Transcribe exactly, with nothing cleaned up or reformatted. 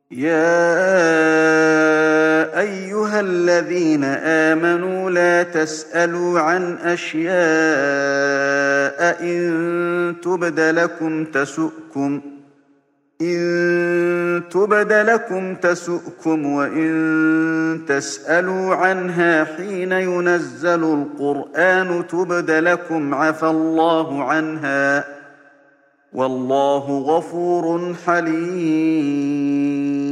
يا أيها الذين آمنوا لا تسألوا عن أشياء إن تبد لكم تسؤكم إن تبد لكم تسؤكم وإن تسألوا عنها حين ينزل القرآن تبد لكم عفى الله عنها والله غفور حليم.